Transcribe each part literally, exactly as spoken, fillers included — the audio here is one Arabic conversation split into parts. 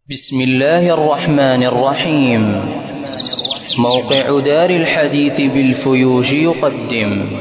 بسم الله الرحمن الرحيم. موقع دار الحديث بالفيوج يقدم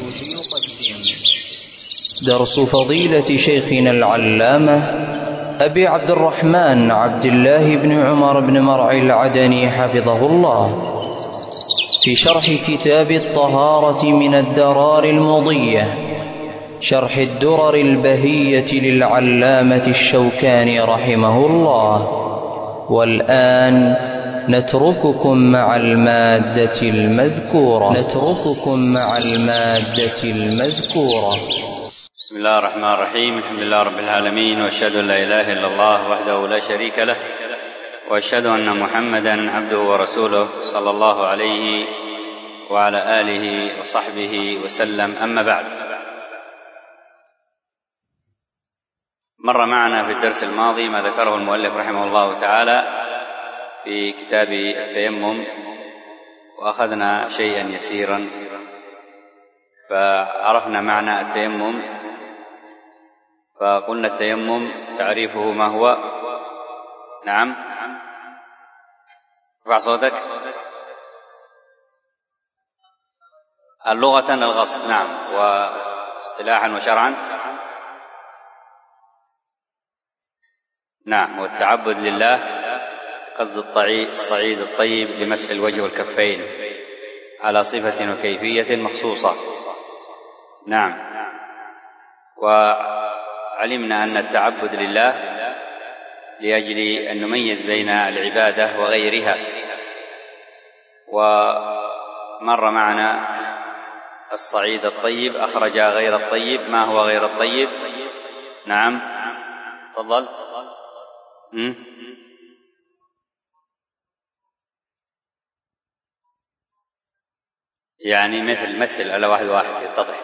درس فضيلة شيخنا العلامة أبي عبد الرحمن عبد الله بن عمر بن مرعي العدني حفظه الله في شرح كتاب الطهارة من الدرار المضية، شرح الدرر البهية للعلامة الشوكاني رحمه الله. والآن نترككم مع المادة المذكورة نترككم مع المادة المذكورة بسم الله الرحمن الرحيم. الحمد لله رب العالمين، وأشهد أن لا إله إلا الله وحده لا شريك له، وأشهد أن محمدا عبده ورسوله صلى الله عليه وعلى آله وصحبه وسلم. أما بعد، مر معنا في الدرس الماضي ما ذكره المؤلف رحمه الله تعالى في كتاب التيمم، وأخذنا شيئا يسيرا فعرفنا معنى التيمم. فقلنا التيمم تعريفه ما هو؟ نعم، ارفع صوتك. اللغة الغسل، نعم، واصطلاحا وشرعا نعم، والتعبد لله، قصد الصعيد الطيب لمسح الوجه والكفين على صفة وكيفية مخصوصة. نعم، وعلمنا أن التعبد لله لأجل أن نميز بين العبادة وغيرها. ومر معنا الصعيد الطيب أخرج غير الطيب. ما هو غير الطيب؟ نعم، تفضل. يعني مثل مثل على واحد واحد يتضح.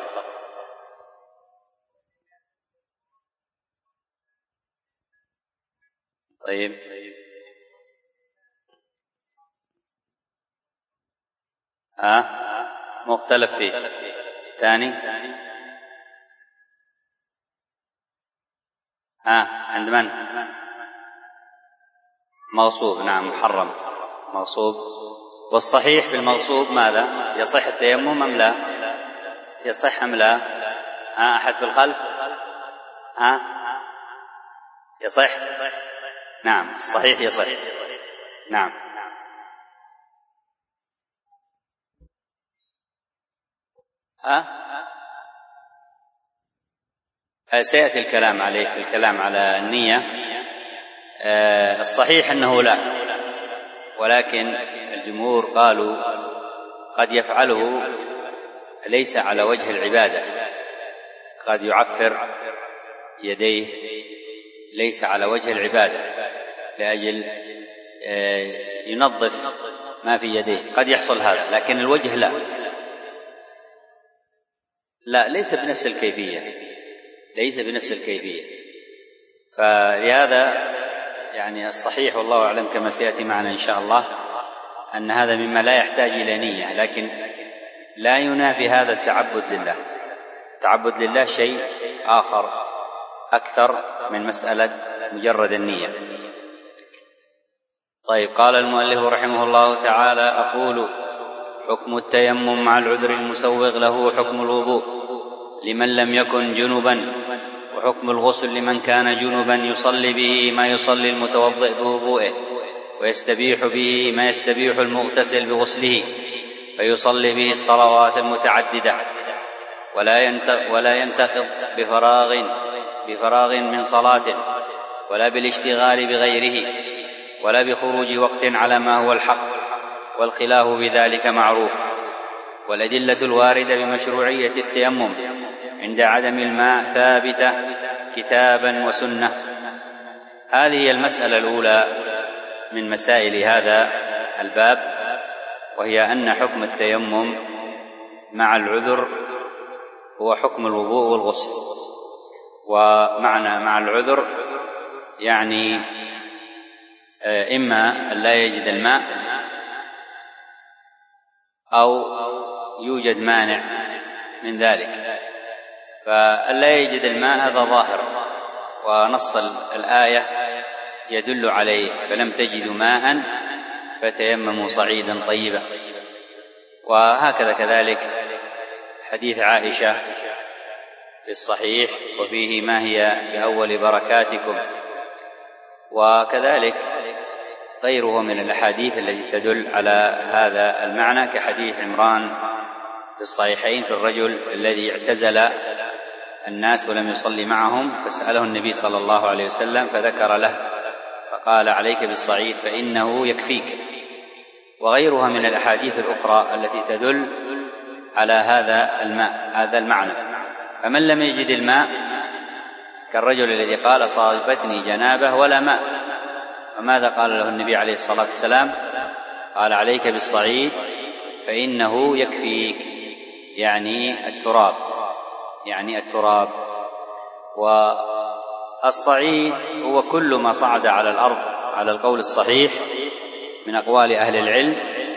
طيب، ها آه. مختلف فيه. ثاني، ها آه. عند من؟ مغصوب، نعم، محرم، مغصوب. والصحيح في المغصوب ماذا؟ يصح التيمم أم لا؟ يصح أم لا؟ ها أحد في الخلف؟ ها يصح؟ نعم، الصحيح يصح. نعم، ها سيأتي الكلام عليه الكلام على النية. الصحيح أنه لا، ولكن الجمهور قالوا قد يفعله ليس على وجه العبادة، قد يعفر يديه ليس على وجه العبادة لأجل ينظف ما في يديه، قد يحصل هذا، لكن الوجه لا لا ليس بنفس الكيفية ليس بنفس الكيفية فلهذا يعني الصحيح والله أعلم كما سيأتي معنا إن شاء الله أن هذا مما لا يحتاج إلى نية، لكن لا ينافي هذا التعبد لله. التعبد لله شيء آخر أكثر من مسألة مجرد النية. طيب، قال المؤلف رحمه الله تعالى: أقول: حكم التيمم مع العذر المسوغ له حكم الوضوء لمن لم يكن جنبا، وحكم الغسل لمن كان جنبا يصلي به ما يصلي المتوضئ بوضوئه، ويستبيح به ما يستبيح المغتسل بغسله، فيصلي به الصلوات المتعددة، ولا ينتقض بفراغ بفراغ من صلاة، ولا بالاشتغال بغيره، ولا بخروج وقت على ما هو الحق، والخلاف بذلك معروف. والأدلة الواردة بمشروعية التيمم عند عدم الماء ثابتة كتابا وسنة. هذه المسألة الأولى من مسائل هذا الباب، وهي أن حكم التيمم مع العذر هو حكم الوضوء والغسل. ومعنى مع العذر يعني إما أن لا يجد الماء أو يوجد مانع من ذلك. فأن لا يجد الماء هذا ظاهر، ونص الآية يدل عليه، فلم تجدوا ماء فتيمموا صعيدا طيبا. وهكذا كذلك حديث عائشة في الصحيح وفيه ما هي بأول بركاتكم، وكذلك غيره من الأحاديث التي تدل على هذا المعنى، كحديث عمران في الصحيحين في الرجل الذي اعتزل الناس ولم يصلي معهم، فسأله النبي صلى الله عليه وسلم فذكر له فقال عليك بالصعيد فإنه يكفيك، وغيرها من الأحاديث الأخرى التي تدل على هذا الماء هذا المعنى. فمن لم يجد الماء كالرجل الذي قال أصابتني جنابة ولا ماء، وماذا قال له النبي عليه الصلاة والسلام؟ قال عليك بالصعيد فإنه يكفيك، يعني التراب يعني التراب والصعيد هو كل ما صعد على الأرض على القول الصحيح من أقوال أهل العلم،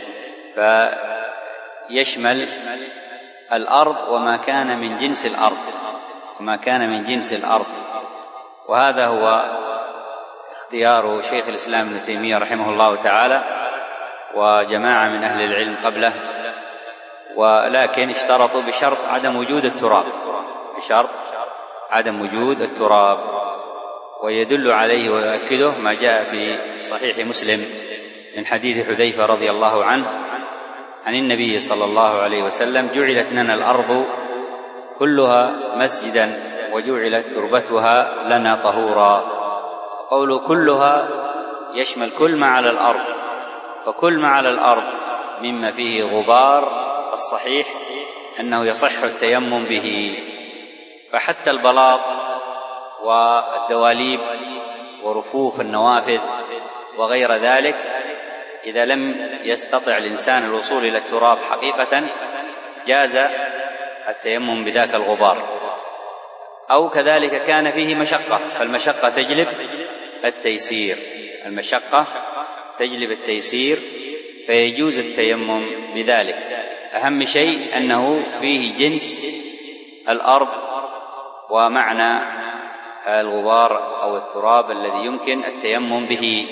فيشمل الأرض وما كان من جنس الأرض وما كان من جنس الأرض وهذا هو اختيار شيخ الإسلام ابن تيمية رحمه الله تعالى وجماعة من أهل العلم قبله، ولكن اشترطوا بشرط عدم وجود التراب بشرط عدم وجود التراب ويدل عليه ويؤكده ما جاء في صحيح مسلم من حديث حذيفة رضي الله عنه عن النبي صلى الله عليه وسلم: جعلت لنا الأرض كلها مسجدا وجعلت تربتها لنا طهورا. قوله كلها يشمل كل ما على الأرض، وكل ما على الأرض مما فيه غبار الصحيح أنه يصح التيمم به، فحتى البلاط والدواليب ورفوف النوافذ وغير ذلك إذا لم يستطع الإنسان الوصول إلى التراب حقيقة جاز التيمم بذاك الغبار، أو كذلك كان فيه مشقة، فالمشقة تجلب التيسير المشقة تجلب التيسير فيجوز التيمم بذلك. أهم شيء أنه فيه جنس الأرض ومعنى الغبار أو التراب الذي يمكن التيمم به.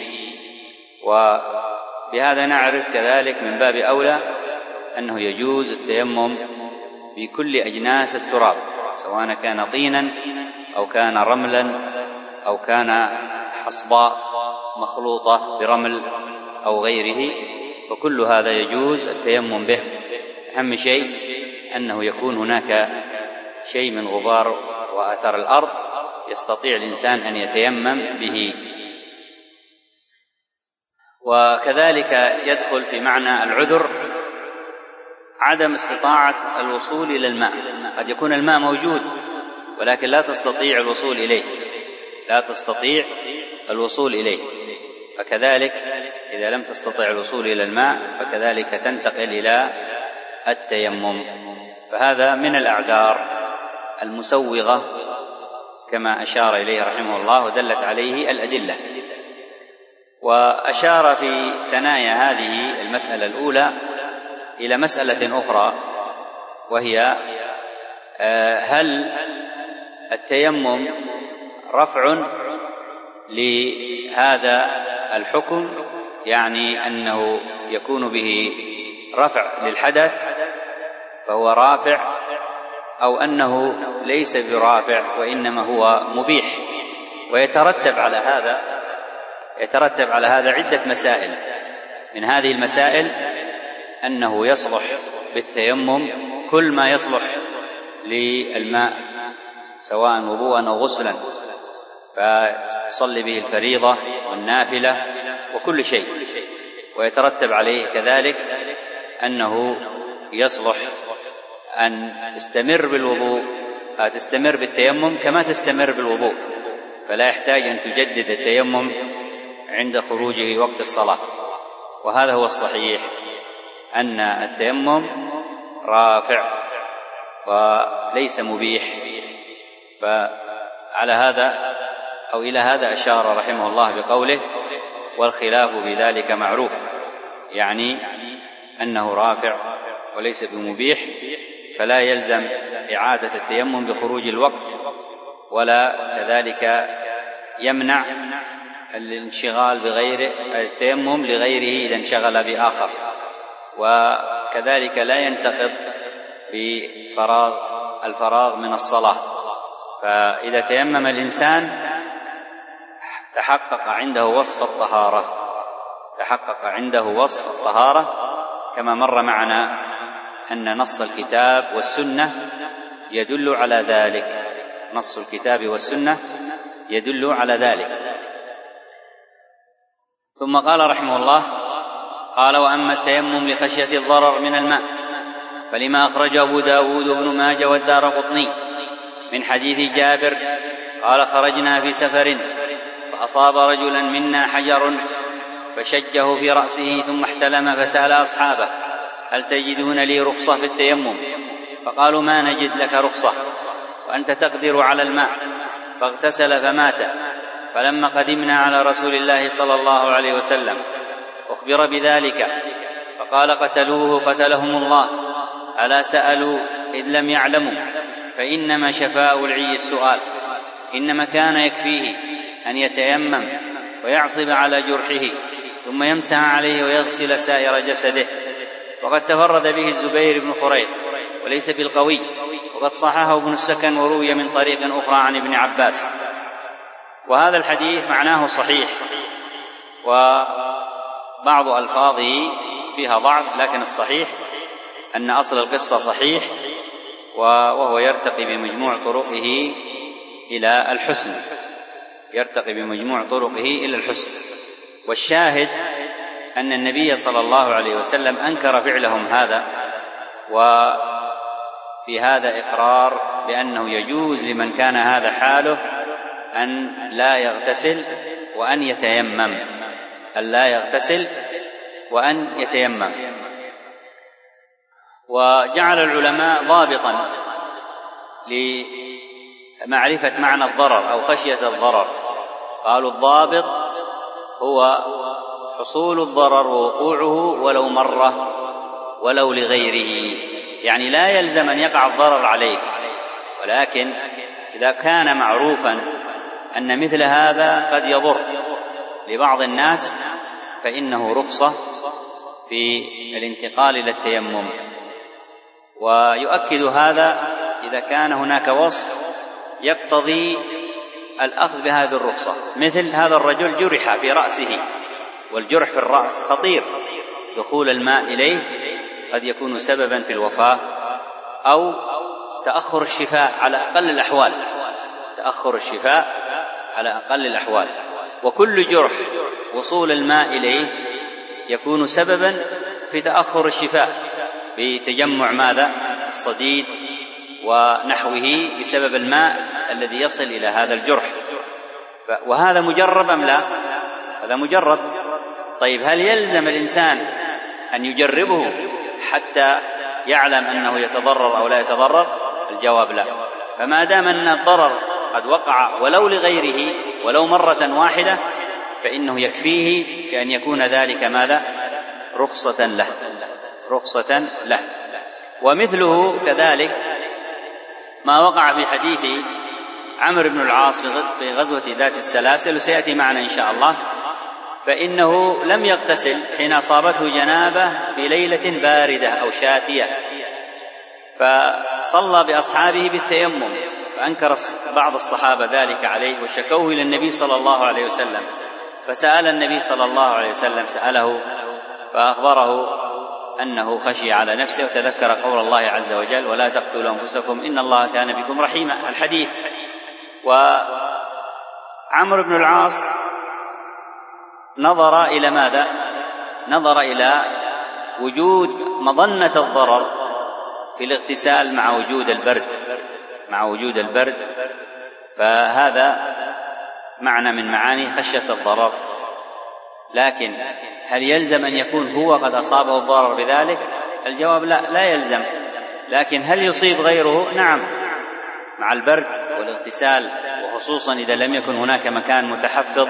وبهذا نعرف كذلك من باب أولى أنه يجوز التيمم بكل أجناس التراب، سواء كان طينا أو كان رملا أو كان حصباء مخلوطة برمل أو غيره، وكل هذا يجوز التيمم به. أهم شيء أنه يكون هناك شيء من غبار وأثر الأرض يستطيع الإنسان أن يتيمم به. وكذلك يدخل في معنى العذر عدم استطاعة الوصول إلى الماء. قد يكون الماء موجود ولكن لا تستطيع الوصول إليه لا تستطيع الوصول إليه فكذلك إذا لم تستطع الوصول إلى الماء فكذلك تنتقل إلى التيمم. فهذا من الأعذار المسوغة كما أشار إليه رحمه الله ودلت عليه الأدلة. وأشار في ثنايا هذه المسألة الأولى إلى مسألة أخرى، وهي هل التيمم رفع لهذا الحكم، يعني أنه يكون به رفع للحدث فهو رافع، أو أنه ليس برافع وإنما هو مبيح. ويترتب على هذا يترتب على هذا عدة مسائل. من هذه المسائل أنه يصلح بالتيمم كل ما يصلح للماء سواء وضوءا أو غسلا، فصلي به الفريضة والنافلة وكل شيء. ويترتب عليه كذلك أنه يصلح أن تستمر بالوضوء تستمر بالتيمم كما تستمر بالوضوء، فلا يحتاج أن تجدد التيمم عند خروجه وقت الصلاة. وهذا هو الصحيح، أن التيمم رافع وليس مبيح. فعلى هذا أو إلى هذا أشار رحمه الله بقوله: والخلاف بذلك معروف، يعني أنه رافع وليس بمبيح، فلا يلزم إعادة التيمم بخروج الوقت، ولا كذلك يمنع الانشغال بغيره، التيمم لغيره إذا انشغل بآخر، وكذلك لا ينتقض بفراغ الفراغ من الصلاة. فإذا تيمم الإنسان تحقق عنده وصف الطهارة، تحقق عنده وصف الطهارة كما مر معنا أن نص الكتاب والسنة يدل على ذلك، نص الكتاب والسنة يدل على ذلك. ثم قال رحمه الله: قال: وأما التيمم لخشية الضرر من الماء فلما أخرج أبو داود وابن ماجه والدارقطني من حديث جابر قال: خرجنا في سفر فأصاب رجلا منا حجر فشجه في رأسه ثم احتلم فسأل أصحابه: هل تجدون لي رخصة في التيمم؟ فقالوا: ما نجد لك رخصة وأنت تقدر على الماء. فاغتسل فمات. فلما قدمنا على رسول الله صلى الله عليه وسلم أخبر بذلك فقال: قتلوه قتلهم الله، ألا سألوا إذ لم يعلموا؟ فإنما شفاء العي السؤال، إنما كان يكفيه أن يتيمم ويعصب على جرحه ثم يمسح عليه ويغسل سائر جسده. وقد تفرد به الزبير بن خريق وليس بالقوي، وقد صححه ابن السكن وروي من طريق أخرى عن ابن عباس. وهذا الحديث معناه صحيح، وبعض ألفاظه فيها ضعف، لكن الصحيح أن أصل القصة صحيح، وهو يرتقي بمجموع طرقه إلى الحسن، يرتقي بمجموع طرقه إلى الحسن. والشاهد أن النبي صلى الله عليه وسلم أنكر فعلهم هذا، وفي هذا إقرار بأنه يجوز لمن كان هذا حاله أن لا يغتسل وأن يتيمم، أن لا يغتسل وأن يتيمم. وجعل العلماء ضابطا لمعرفة معنى الضرر أو خشية الضرر، قالوا: الضابط هو حصول الضرر ووقوعه ولو مرة ولو لغيره، يعني لا يلزم أن يقع الضرر عليك، ولكن إذا كان معروفا أن مثل هذا قد يضر لبعض الناس فإنه رخصة في الانتقال إلى التيمم. ويؤكد هذا إذا كان هناك وصف يقتضي الأخذ بهذه الرخصة، مثل هذا الرجل جرح في رأسه، والجرح في الرأس خطير، دخول الماء إليه قد يكون سببا في الوفاة أو تأخر الشفاء على أقل الأحوال، تأخر الشفاء على أقل الأحوال. وكل جرح وصول الماء إليه يكون سببا في تأخر الشفاء بتجمع ماذا؟ الصديد ونحوه بسبب الماء الذي يصل إلى هذا الجرح. وهذا مجرب أم لا؟ هذا مجرب. طيب، هل يلزم الإنسان أن يجربه حتى يعلم أنه يتضرر أو لا يتضرر؟ الجواب لا. فما دام أن الضرر قد وقع ولو لغيره ولو مرة واحدة فإنه يكفيه بأن يكون ذلك ماذا؟ رخصة له، رخصة له. ومثله كذلك ما وقع في حديث عمرو بن العاص في غزوة ذات السلاسل، وسيأتي معنا إن شاء الله، فإنه لم يغتسل حين أصابته جنابة في ليلة باردة أو شاتية، فصلى بأصحابه بالتيمم، فأنكر بعض الصحابة ذلك عليه وشكوه إلى النبي صلى الله عليه وسلم، فسأل النبي صلى الله عليه وسلم سأله فأخبره أنه خشي على نفسه وتذكر قول الله عز وجل: ولا تقتلوا أنفسكم إن الله كان بكم رحيما، الحديث. وعمرو بن العاص نظر إلى ماذا؟ نظر إلى وجود مظنة الضرر في الاغتسال مع وجود البرد، مع وجود البرد، فهذا معنى من معاني خشية الضرر. لكن هل يلزم أن يكون هو قد أصابه الضرر بذلك؟ الجواب لا، لا يلزم. لكن هل يصيب غيره؟ نعم، مع البرد والاغتسال، وخصوصا إذا لم يكن هناك مكان متحفظ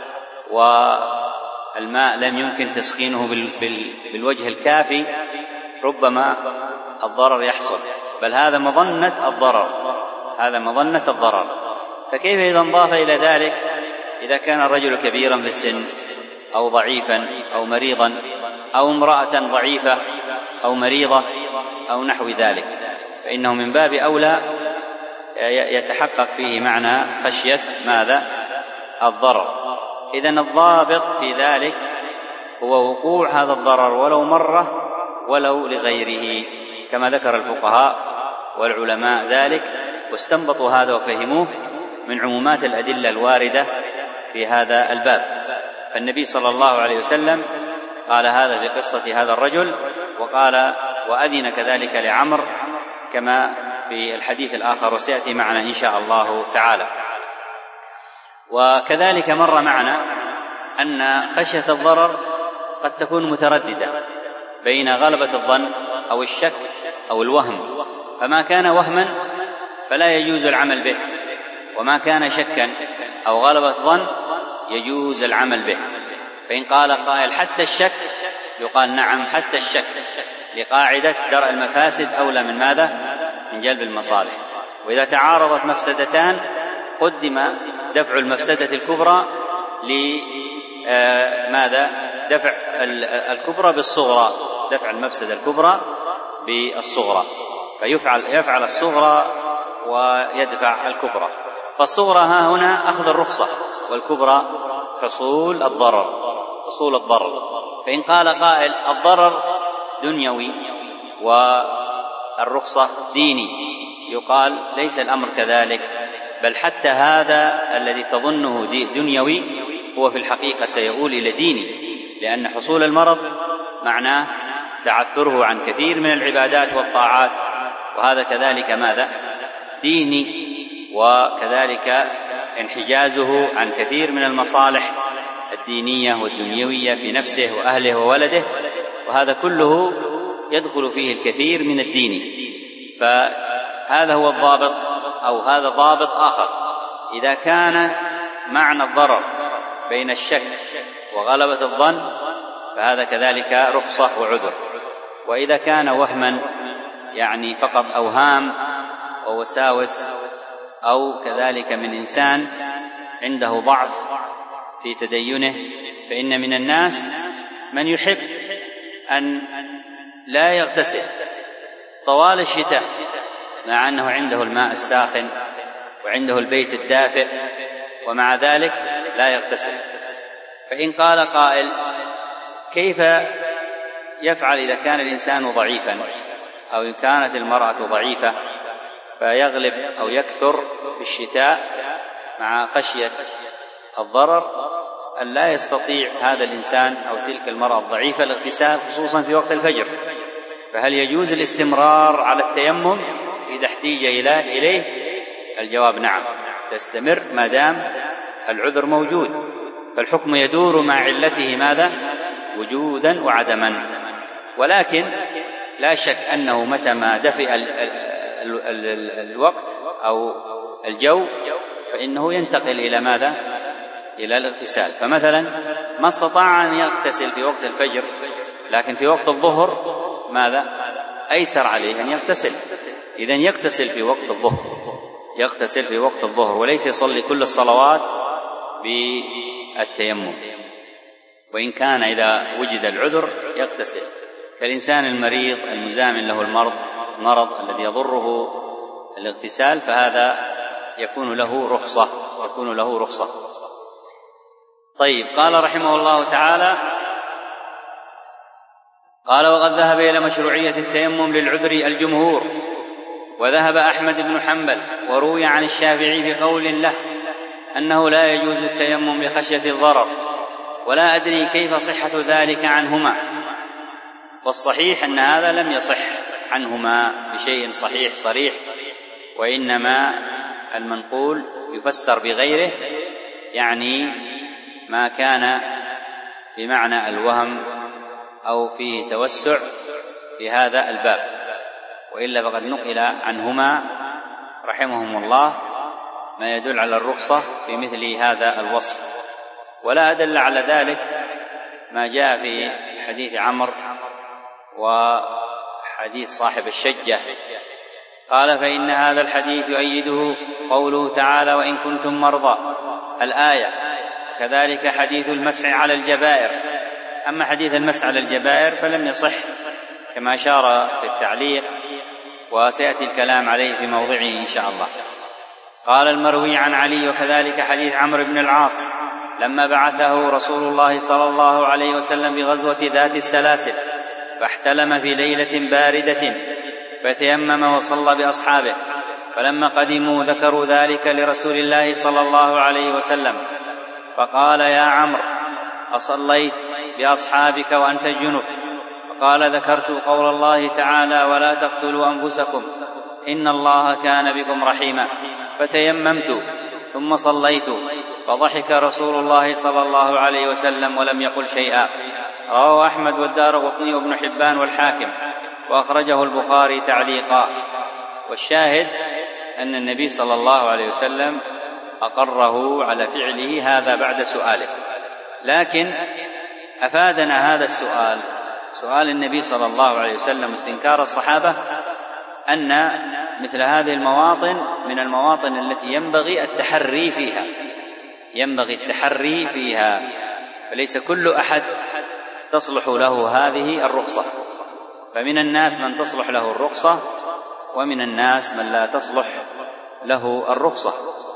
والماء لم يمكن تسخينه بالوجه الكافي، ربما الضرر يحصل. بل هذا مظنة الضرر، هذا مظنة الضرر. فكيف إذا انضاف إلى ذلك إذا كان الرجل كبيرا في السن أو ضعيفا أو مريضا أو امرأة ضعيفة أو مريضة أو نحو ذلك، فإنه من باب أولى يتحقق فيه معنى خشية ماذا؟ الضرر. إذن الضابط في ذلك هو وقوع هذا الضرر ولو مرة ولو لغيره، كما ذكر الفقهاء والعلماء ذلك، واستنبطوا هذا وفهموه من عمومات الأدلة الواردة في هذا الباب. فالنبي صلى الله عليه وسلم قال هذا في قصة هذا الرجل، وقال وأذن كذلك لعمر كما في الحديث الآخر وسيأتي معنا إن شاء الله تعالى. وكذلك مر معنا أن خشية الضرر قد تكون مترددة بين غلبة الظن أو الشك أو الوهم، فما كان وهما فلا يجوز العمل به، وما كان شكا أو غلبة ظن يجوز العمل به. فإن قال قائل حتى الشك، يقال نعم حتى الشك، لقاعدة درء المفاسد أولى من ماذا؟ من جلب المصالح. وإذا تعارضت مفسدتان قدم دفع المفسدة الكبرى لماذا؟ دفع الكبرى بالصغرى، دفع المفسدة الكبرى بالصغرى، فيفعل يفعل الصغرى ويدفع الكبرى. فالصغرى ها هنا أخذ الرخصة، والكبرى حصول الضرر، حصول الضرر. فإن قال قائل الضرر دنيوي والرخصة ديني، يقال ليس الأمر كذلك، بل حتى هذا الذي تظنه دنيوي هو في الحقيقة سيؤول إلى ديني، لأن حصول المرض معناه تعثره عن كثير من العبادات والطاعات، وهذا كذلك ماذا؟ ديني، وكذلك انحجازه عن كثير من المصالح الدينية والدنيوية في نفسه وأهله وولده، وهذا كله يدخل فيه الكثير من الدين. فهذا هو الضابط، أو هذا ضابط آخر. إذا كان معنى الضرر بين الشك وغلبة الظن فهذا كذلك رخصة وعذر. وإذا كان وهما يعني فقط أوهام ووساوس، أو كذلك من إنسان عنده ضعف في تدينه، فإن من الناس من يحب أن لا يغتسل طوال الشتاء مع أنه عنده الماء الساخن وعنده البيت الدافئ، ومع ذلك لا يغتسل. فإن قال قائل كيف يفعل إذا كان الإنسان ضعيفا، أو إن كانت المرأة ضعيفة فيغلب أو يكثر في الشتاء مع خشية الضرر أن لا يستطيع هذا الإنسان أو تلك المرأة الضعيفة الاغتسال خصوصا في وقت الفجر، فهل يجوز الاستمرار على التيمم إذا احتيج إليه؟ الجواب نعم، تستمر ما دام العذر موجود، فالحكم يدور مع علته ماذا؟ وجودا وعدما. ولكن لا شك أنه متى ما دفئ ال ال ال ال الوقت أو الجو فإنه ينتقل إلى ماذا؟ إلى الاغتسال. فمثلا ما استطاع أن يغتسل في وقت الفجر، لكن في وقت الظهر ماذا؟ أيسر عليه أن يغتسل، إذن يغتسل في وقت الظهر، يغتسل في وقت الظهر، وليس يصلي كل الصلوات بالتيمم. وإن كان إذا وجد العذر يغتسل، كالإنسان المريض المزامن له المرض المرض الذي يضره الاغتسال، فهذا يكون له رخصة، يكون له رخصة. طيب، قال رحمه الله تعالى: قال وقد ذهب إلى مشروعية التيمم للعذر الجمهور، وذهب أحمد بن حنبل، وروي عن الشافعي بقول له أنه لا يجوز التيمم لخشية الضرر، ولا أدري كيف صحة ذلك عنهما. والصحيح أن هذا لم يصح عنهما بشيء صحيح صريح، وإنما المنقول يفسر بغيره، يعني ما كان بمعنى الوهم أو فيه توسع في هذا الباب، وإلا فقد نقل عنهما رحمهم الله ما يدل على الرخصة في مثل هذا الوصف. ولا أدل على ذلك ما جاء في حديث عمرو وحديث صاحب الشجة، قال: فإن هذا الحديث يؤيده قوله تعالى: وإن كنتم مرضى، الآية، كذلك حديث المسح على الجبائر. أما حديث المسح على الجبائر فلم يصح كما أشار في التعليق، وسيأتي الكلام عليه في موضعه إن شاء الله. قال المروي عن علي وكذلك حديث عمرو بن العاص لما بعثه رسول الله صلى الله عليه وسلم بغزوة ذات السلاسل فاحتلم في ليلة باردة فتيمم وصلى بأصحابه، فلما قدموا ذكروا ذلك لرسول الله صلى الله عليه وسلم فقال يا عمرو أصليت بأصحابك وأنت جنب؟ فقال ذكرت قول الله تعالى ولا تقتلوا أنفسكم إن الله كان بكم رحيما، فتيممت ثم صليت، فضحك رسول الله صلى الله عليه وسلم ولم يقل شيئا. رواه أحمد والدارقطني وابن حبان والحاكم، وأخرجه البخاري تعليقا. والشاهد أن النبي صلى الله عليه وسلم أقره على فعله هذا بعد سؤاله. لكن أفادنا هذا السؤال، سؤال النبي صلى الله عليه وسلم استنكار الصحابة، أن مثل هذه المواطن من المواطن التي ينبغي التحري فيها، ينبغي التحري فيها، فليس كل أحد تصلح له هذه الرخصة، فمن الناس من تصلح له الرخصة ومن الناس من لا تصلح له الرخصة.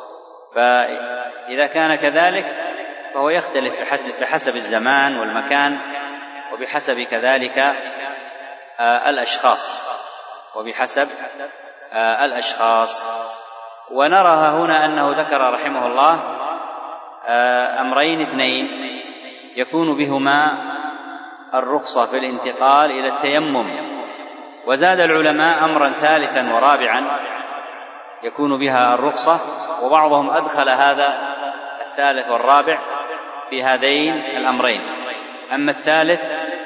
فإذا كان كذلك فهو يختلف بحسب الزمان والمكان وبحسب كذلك الأشخاص وبحسب الأشخاص. ونرى هنا أنه ذكر رحمه الله أمرين اثنين يكون بهما الرخصة في الانتقال إلى التيمم، وزاد العلماء أمرا ثالثا ورابعا يكون بها الرخصة، وبعضهم أدخل هذا الثالث والرابع في هذين الأمرين. أما الثالث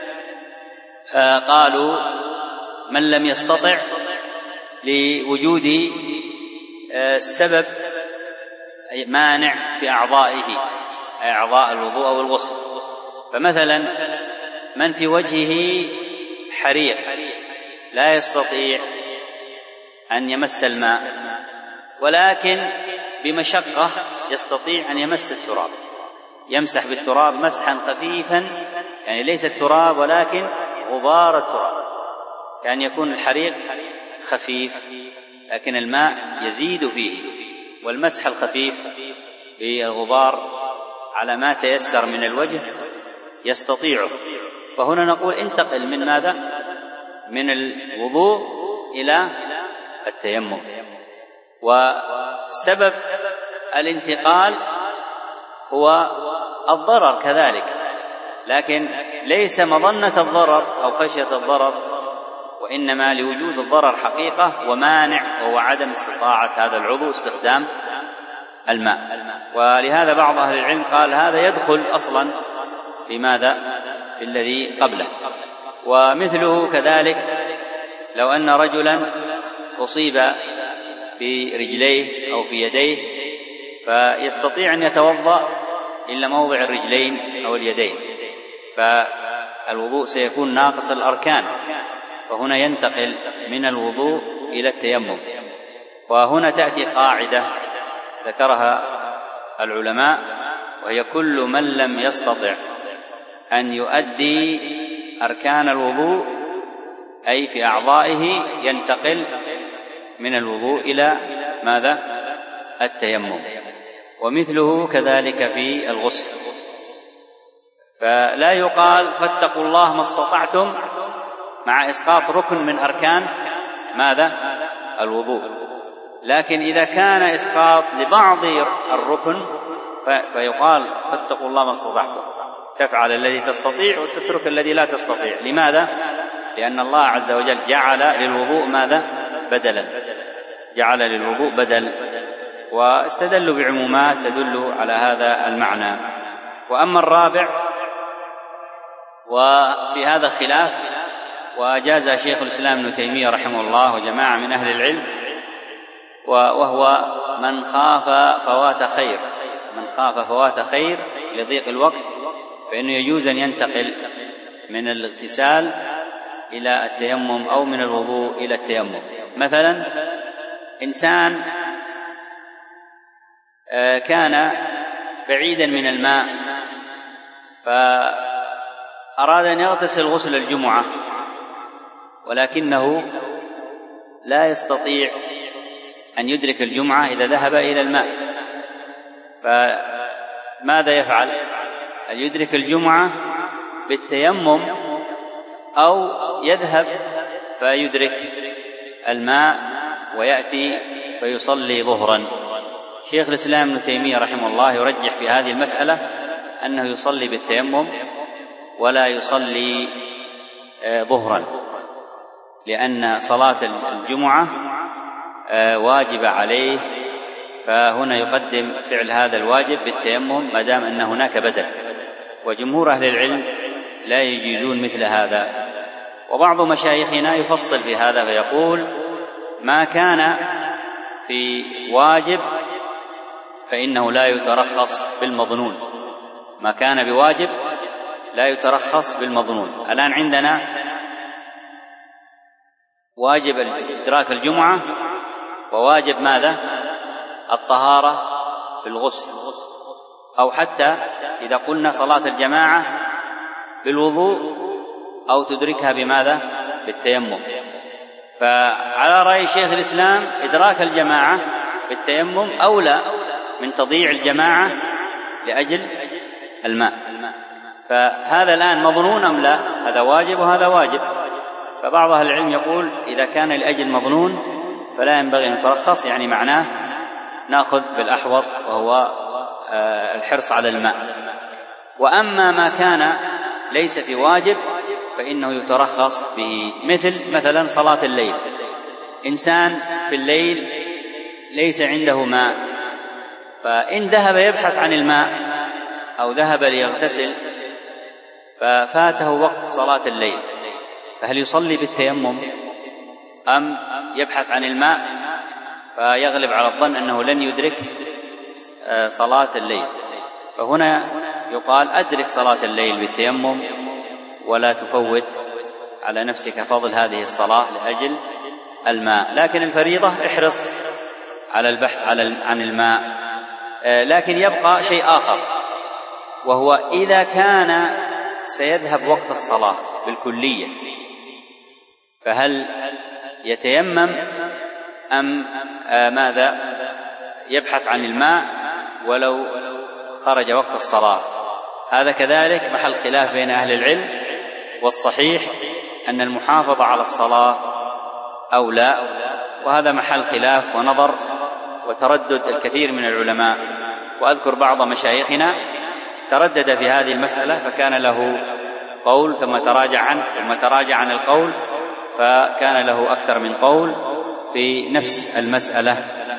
قالوا من لم يستطع لوجود السبب مانع في أعضائه، أعضاء الوضوء أو الغسل. فمثلا من في وجهه حريق لا يستطيع أن يمس الماء، ولكن بمشقة يستطيع أن يمس التراب، يمسح بالتراب مسحا خفيفا، يعني ليس التراب ولكن غبار التراب، يعني يكون الحريق خفيف لكن الماء يزيد فيه، والمسح الخفيف بالغبار على ما تيسر من الوجه يستطيعه. فهنا نقول انتقل من ماذا؟ من الوضوء إلى التيمم. وسبب الانتقال هو الضرر كذلك، لكن ليس مظنة الضرر أو خشية الضرر، وإنما لوجود الضرر حقيقة ومانع، وهو عدم استطاعة هذا العضو استخدام الماء. ولهذا بعض أهل العلم قال هذا يدخل أصلا في ماذا؟ في الذي قبله. ومثله كذلك لو أن رجلا أصيب في رجليه أو في يديه فيستطيع أن يتوضأ إلا موضع الرجلين أو اليدين، فالوضوء سيكون ناقص الأركان، فهنا ينتقل من الوضوء إلى التيمم. وهنا تأتي قاعدة ذكرها العلماء، وهي كل من لم يستطع أن يؤدي أركان الوضوء أي في أعضائه ينتقل من الوضوء إلى ماذا؟ التيمم. ومثله كذلك في الغسل، فلا يقال فاتقوا الله ما استطعتم مع إسقاط ركن من أركان ماذا؟ الوضوء. لكن إذا كان إسقاط لبعض الركن فيقال فاتقوا الله ما استطعتم، تفعل الذي تستطيع وتترك الذي لا تستطيع. لماذا؟ لأن الله عز وجل جعل للوضوء ماذا؟ بدلا، جعل للوضوء بدل، واستدلوا بعمومات تدل على هذا المعنى. وأما الرابع وفي هذا خلاف، وأجاز شيخ الإسلام ابن تيمية رحمه الله وجماعة من أهل العلم، وهو من خاف فوات خير، من خاف فوات خير لضيق الوقت فإنه يجوز أن ينتقل من الاغتسال إلى التيمم أو من الوضوء إلى التيمم. مثلا إنسان كان بعيدا من الماء، فأراد أن يغتسل غسل الجمعة ولكنه لا يستطيع أن يدرك الجمعة إذا ذهب إلى الماء، فماذا يفعل؟ هل يدرك الجمعة بالتيمم أو يذهب فيدرك الماء ويأتي فيصلي ظهرا؟ شيخ الإسلام ابن تيمية رحمه الله يرجح في هذه المسألة أنه يصلي بالتيمم ولا يصلي ظهرا، لأن صلاة الجمعة واجب عليه، فهنا يقدم فعل هذا الواجب بالتيمم ما دام أن هناك بدل، وجمهور أهل العلم لا يجيزون مثل هذا. وبعض مشايخنا يفصل في هذا فيقول ما كان في واجب فإنه لا يترخص بالمظنون، ما كان بواجب لا يترخص بالمظنون. الآن عندنا واجب إدراك الجمعة وواجب ماذا؟ الطهارة بالغسل، أو حتى إذا قلنا صلاة الجماعة بالوضوء أو تدركها بماذا؟ بالتيمم. فعلى رأي شيخ الإسلام إدراك الجماعة بالتيمم أولى من تضييع الجماعة لأجل الماء. فهذا الآن مظنون أم لا؟ هذا واجب وهذا واجب. فبعض أهل العلم يقول إذا كان لأجل مظنون فلا ينبغي أن يترخص، يعني معناه نأخذ بالأحوط وهو الحرص على الماء. وأما ما كان ليس في واجب فإنه يترخص به، مثل مثلا صلاة الليل. إنسان في الليل ليس عنده ماء، فإن ذهب يبحث عن الماء أو ذهب ليغتسل ففاته وقت صلاة الليل، فهل يصلي بالتيمم أم يبحث عن الماء فيغلب على الظن أنه لن يدرك صلاة الليل؟ فهنا يقال أدرك صلاة الليل بالتيمم ولا تفوت على نفسك فضل هذه الصلاة لأجل الماء. لكن الفريضة احرص على البحث عن الماء. لكن يبقى شيء آخر، وهو إذا كان سيذهب وقت الصلاة بالكلية فهل يتيمم أم ماذا؟ يبحث عن الماء ولو خرج وقت الصلاة. هذا كذلك محل خلاف بين أهل العلم، والصحيح أن المحافظة على الصلاة أولى، وهذا محل خلاف ونظر وتردد الكثير من العلماء. وأذكر بعض مشايخنا تردد في هذه المسألة فكان له قول ثم تراجع عنه ثم تراجع عن القول، فكان له أكثر من قول في نفس المسألة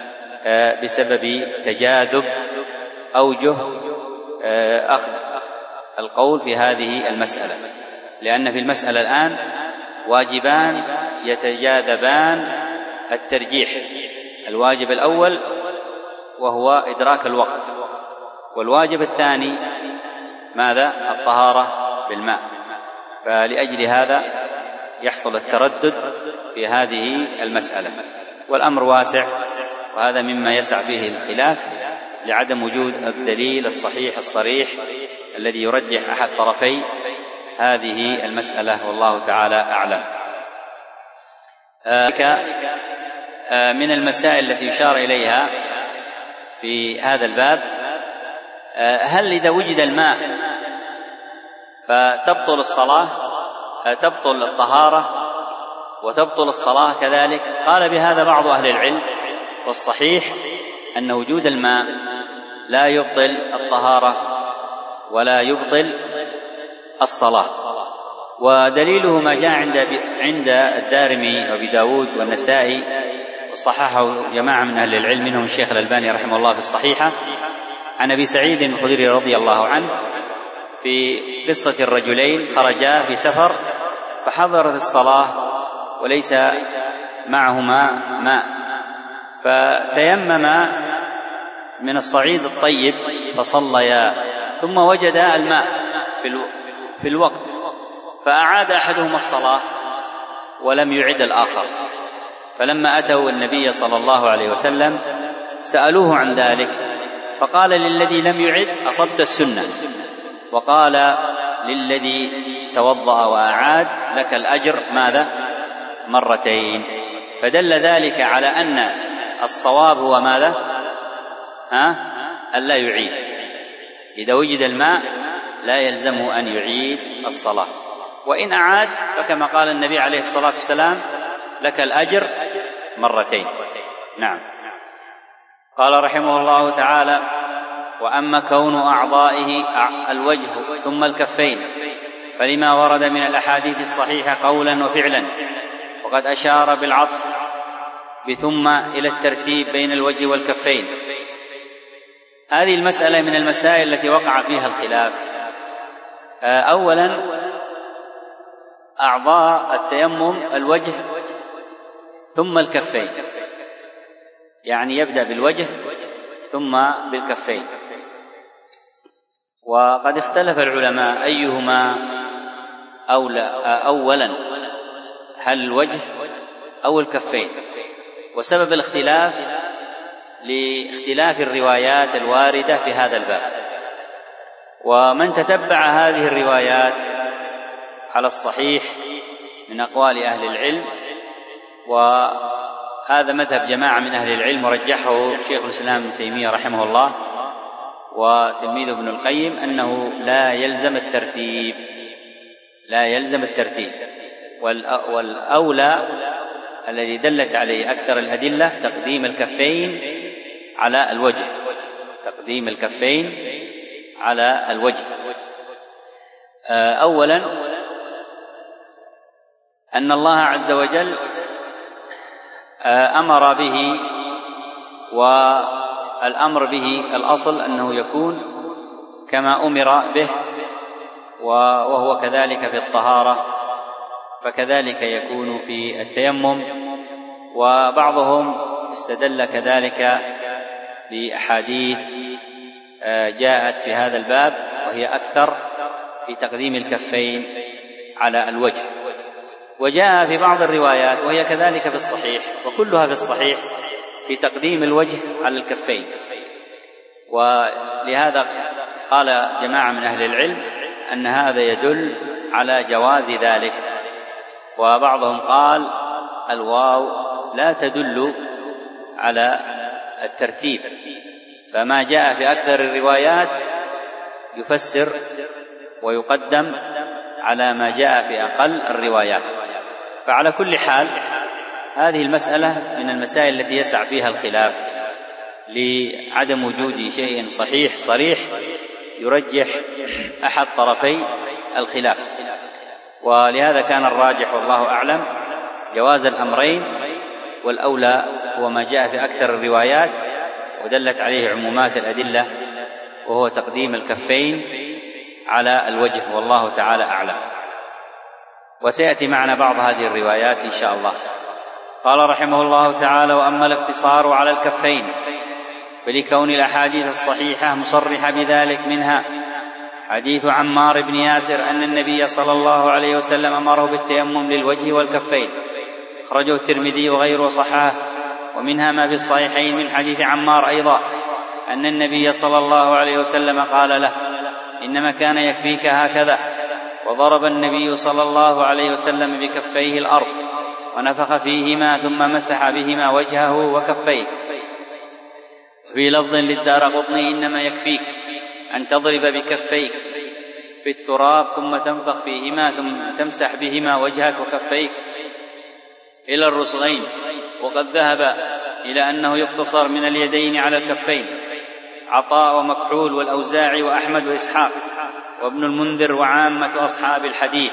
بسبب تجاذب أوجه أخذ القول في هذه المسألة، لأن في المسألة الآن واجبان يتجاذبان الترجيح. الواجب الأول وهو إدراك الوقت، والواجب الثاني ماذا؟ الطهارة بالماء. فلأجل هذا يحصل التردد في هذه المسألة، والأمر واسع، وهذا مما يسع فيه الخلاف لعدم وجود الدليل الصحيح الصريح الذي يرجح أحد طرفي هذه المسألة، والله تعالى أعلم. من المسائل التي يشار إليها في هذا الباب، هل إذا وجد الماء فتبطل الصلاة، تبطل الطهارة وتبطل الصلاة كذلك؟ قال بهذا بعض أهل العلم، والصحيح أن وجود الماء لا يبطل الطهارة ولا يبطل الصلاة. ودليله ما جاء عند عند الدارمي وابي داود والنسائي، وصححه جماعة من أهل العلم منهم الشيخ الألباني رحمه الله في الصحيحة، عن أبي سعيد الخدري رضي الله عنه في قصة الرجلين خرجا في سفر فحضرت الصلاة وليس معهما ماء، فتيمما من الصعيد الطيب فصليا، ثم وجد الماء في الوقت فأعاد أحدهما الصلاة ولم يعد الآخر. فلما أتوا النبي صلى الله عليه وسلم سألوه عن ذلك، فقال للذي لم يعد أصبت السنة، وقال للذي توضأ وأعاد لك الأجر ماذا؟ مرتين. فدل ذلك على أن الصواب هو ماذا؟ ها؟ ألا يعيد. إذا وجد الماء لا يلزمه أن يعيد الصلاة، وإن أعاد فكما قال النبي عليه الصلاة والسلام لك الأجر مرتين. نعم. قال رحمه الله تعالى: وأما كون أعضائه الوجه ثم الكفين فلما ورد من الأحاديث الصحيحة قولا وفعلا، وقد أشار بالعطف بثم إلى الترتيب بين الوجه والكفين. هذه المسألة من المسائل التي وقع فيها الخلاف. أولا، أعضاء التيمم الوجه ثم الكفين، يعني يبدأ بالوجه ثم بالكفين. وقد اختلف العلماء أيهما أولى أولا، هل الوجه أو الكفين؟ وسبب الاختلاف لاختلاف الروايات الواردة في هذا الباب. ومن تتبع هذه الروايات على الصحيح من أقوال أهل العلم، وهذا مذهب جماعة من أهل العلم ورجحه شيخ الإسلام ابن تيمية رحمه الله وتلميذه ابن القيم، أنه لا يلزم الترتيب، لا يلزم الترتيب. والأولى الذي دلت عليه أكثر الأدلة تقديم الكفين على الوجه، تقديم الكفين على الوجه. أولا، أن الله عز وجل أمر به، والأمر به الأصل أنه يكون كما أمر به، وهو كذلك في الطهارة فكذلك يكون في التيمم. وبعضهم استدل كذلك بأحاديث جاءت في هذا الباب وهي أكثر في تقديم الكفين على الوجه، وجاء في بعض الروايات وهي كذلك في الصحيح، وكلها في الصحيح في تقديم الوجه على الكفين. ولهذا قال جماعة من أهل العلم أن هذا يدل على جواز ذلك. وبعضهم قال الواو لا تدل على الترتيب، فما جاء في أكثر الروايات يفسر ويقدم على ما جاء في أقل الروايات. فعلى كل حال هذه المسألة من المسائل التي يسع فيها الخلاف لعدم وجود شيء صحيح صريح يرجح أحد طرفي الخلاف. ولهذا كان الراجح والله أعلم جواز الأمرين، والأولى هو ما جاء في أكثر الروايات ودلت عليه عمومات الأدلة، وهو تقديم الكفين على الوجه، والله تعالى أعلم. وسيأتي معنا بعض هذه الروايات إن شاء الله. قال رحمه الله تعالى: وأما الاقتصار على الكفين فلكون الأحاديث الصحيحة مصرحة بذلك، منها حديث عمار بن ياسر أن النبي صلى الله عليه وسلم أمره بالتيمم للوجه والكفين، أخرجه الترمذي وغيره صححه. ومنها ما في الصحيحين من حديث عمار أيضا أن النبي صلى الله عليه وسلم قال له: إنما كان يكفيك هكذا، وضرب النبي صلى الله عليه وسلم بكفيه الأرض ونفخ فيهما ثم مسح بهما وجهه وكفيه. في لفظ للدارقطني: إنما يكفيك أن تضرب بكفيك في التراب ثم تنفخ فيهما ثم تمسح بهما وجهك وكفيك إلى الرسغين. وقد ذهب إلى أنه يقتصر من اليدين على الكفين عطاء ومكحول والأوزاعي وأحمد وإسحاق وابن المنذر وعامة أصحاب الحديث.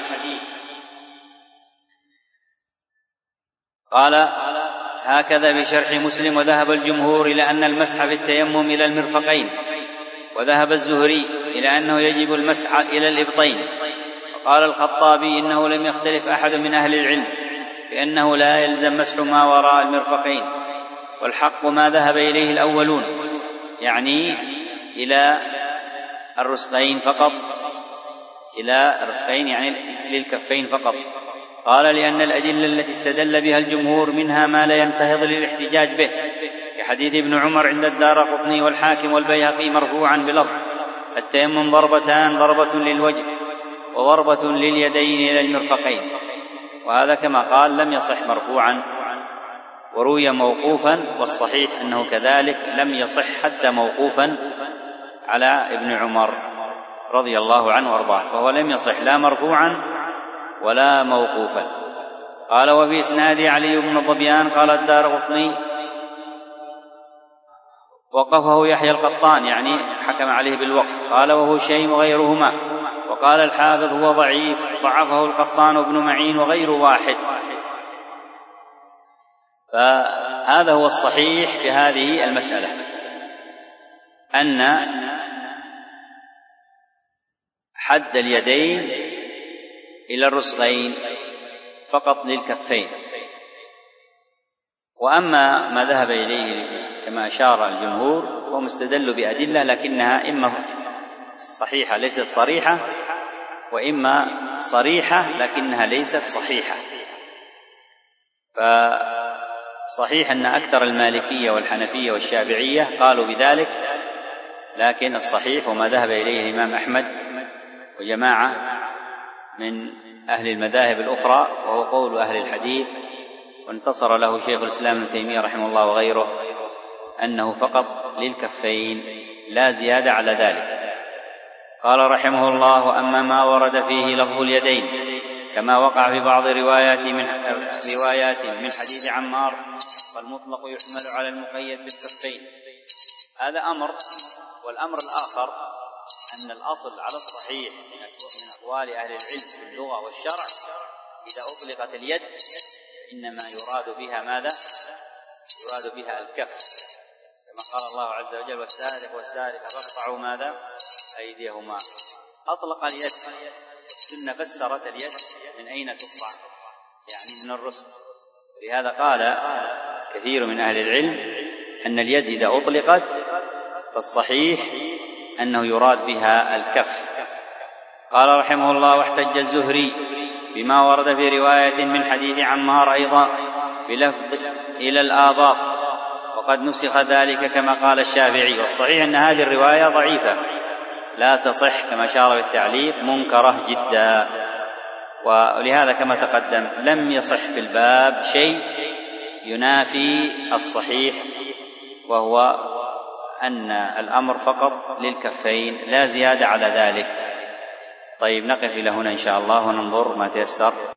قال هكذا بشرح مسلم: وذهب الجمهور إلى أن المسح في التيمم إلى المرفقين، وذهب الزهري إلى أنه يجب المسح إلى الإبطين. وقال الخطابي: إنه لم يختلف أحد من أهل العلم بأنه لا يلزم مسح ما وراء المرفقين، والحق ما ذهب إليه الأولون، يعني إلى الرسغين فقط، إلى الرسغين يعني للكفين فقط. قال: لأن الأدلة التي استدل بها الجمهور منها ما لا ينتهض للاحتجاج به، في حديث ابن عمر عند الدارقطني والحاكم والبيهقي مرفوعا بلفظ التيمم ضربتان، ضربة للوجه وضربة لليدين إلى المرفقين، وهذا كما قال لم يصح مرفوعا، وروي موقوفا، والصحيح أنه كذلك لم يصح حتى موقوفا على ابن عمر رضي الله عنه وارضاه، فهو لم يصح لا مرفوعا ولا موقوفا. قال وفي إسناد علي بن الظبيان قال الدارقطني وقفه يحيى القطان، يعني حكم عليه بالوقف، قال وهو شيء وغيرهما. وقال الحافظ هو ضعيف، ضعفه القطان وابن معين وغير واحد. فهذا هو الصحيح في هذه المسألة، أن حد اليدين إلى الرسغين فقط للكفين. وأما ما ذهب إليه كما أشار الجمهور هو مستدل بأدلة، لكنها إما صحيحة ليست صريحة، وإما صريحة لكنها ليست صحيحة. فصحيح أن أكثر المالكية والحنفية والشافعية قالوا بذلك، لكن الصحيح وما ذهب إليه الإمام أحمد وجماعة من أهل المذاهب الأخرى، وهو قول أهل الحديث وانتصر له شيخ الإسلام ابن تيمية رحمه الله وغيره، أنه فقط للكفين لا زيادة على ذلك. قال رحمه الله أما ما ورد فيه لفظ اليدين كما وقع في بعض روايات من, روايات من حديث عمار، فالمطلق يحمل على المقيد بالكفين، هذا أمر. والأمر الآخر أن الأصل على الصحيح من أقوال أهل العلم في اللغة والشرع إذا أطلقت اليد إنما يراد بها ماذا؟ يراد بها الكف، كما قال الله عز وجل والسارق والسارقة فاقطعوا ماذا؟ أيديهما. أطلق اليد، السنة فسرت اليد من أين تقطع، يعني من الرسل. لهذا قال كثير من أهل العلم أن اليد إذا أطلقت فالصحيح أنه يراد بها الكف. قال رحمه الله واحتج الزهري بما ورد في رواية من حديث عمار أيضا بلفظ إلى الآباط، وقد نسخ ذلك كما قال الشافعي. والصحيح أن هذه الرواية ضعيفة لا تصح، كما أشار بالتعليق منكرة جدا. ولهذا كما تقدم لم يصح في الباب شيء ينافي الصحيح، وهو أن الأمر فقط للكفين لا زيادة على ذلك. طيب نقف إلى هنا إن شاء الله وننظر ما تيسر.